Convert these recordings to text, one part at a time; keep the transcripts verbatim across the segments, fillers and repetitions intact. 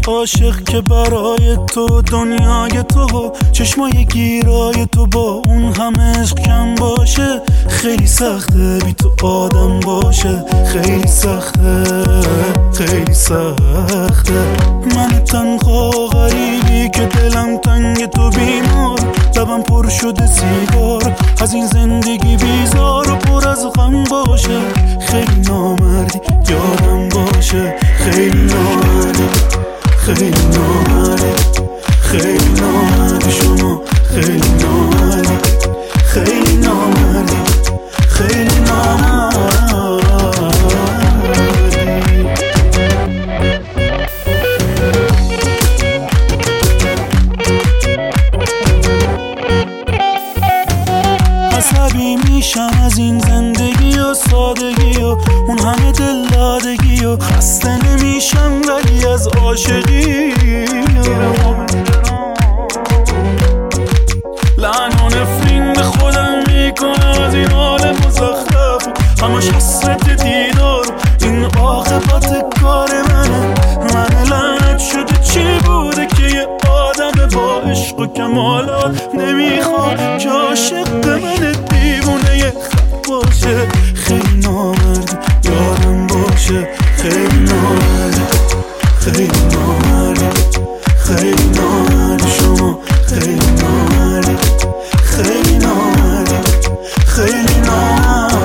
عاشق که برای تو دنیای تو، چشمای گیرای تو با اون همه عشق کم باشه. خیلی سخته بی تو آدم باشه، خیلی سخته خیلی سخته. من تنها غریبی که دلم تنگ تو بیمار، لبم پر شده سیگار، از این زندگی بیزار و پر از غم باشه. خیلی نامردی یادم باشه، خیلی نامردی خیلی نامردی خیلی نامردی شما، خیلی نامردی خیلی نامردی خیلی نامردی. عصبی میشم از این زندگی و سادگی و اون همه دلدادگی و خسته نمیشم ولی از عاشقی. لعن و نفرین به خودم میکنم از این حال مزخرف، همش حسرت دیدار. این عاقبت کار منه، من لعنت شده چی بوده که یه آدم با عشق و کمالات نمیخواد که عاشق من دیوونه یه خط باشه. خیلی نامردی یادم باشه، خیلی نامردی خیلی نامردی خیلی نامردی شما، خیلی نامردی خیلی نامردی خیلی نامردی.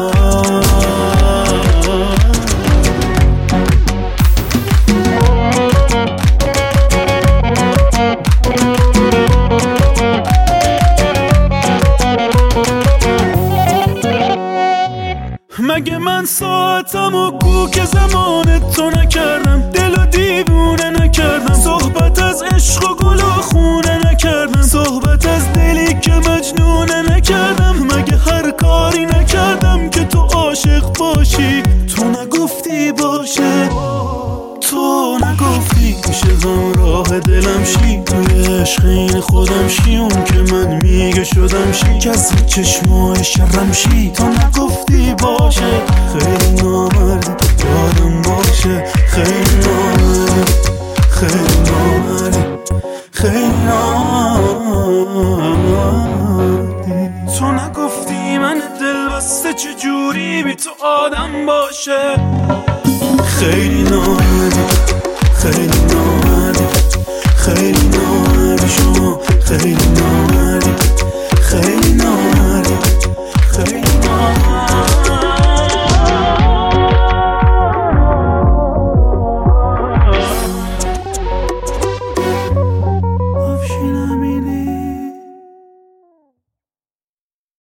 مگه من ساعتم و کوک زمان تو نکردم، دل و دیوونه نکردم، صحبت از عشق و گل و خونه نکردم، صحبت از دلی که مجنونه نکردم. مگه هر کاری نکردم که تو عاشق باشی؟ تو نگفتی باشه، تو نگفتی میشه همراه دلم شی، توی عشق این خودم شی، اون که من میگه شدم شی، کسی چشمای شرم شی. تو نگفتی باشه، خیلی نامردی یادم باشه، خیلی نامردی خیلی نامردی خیلی نامردی. تو نگفتی من دل بسته چجوری بی تو آدم باشه. خیلی نامردی خیلی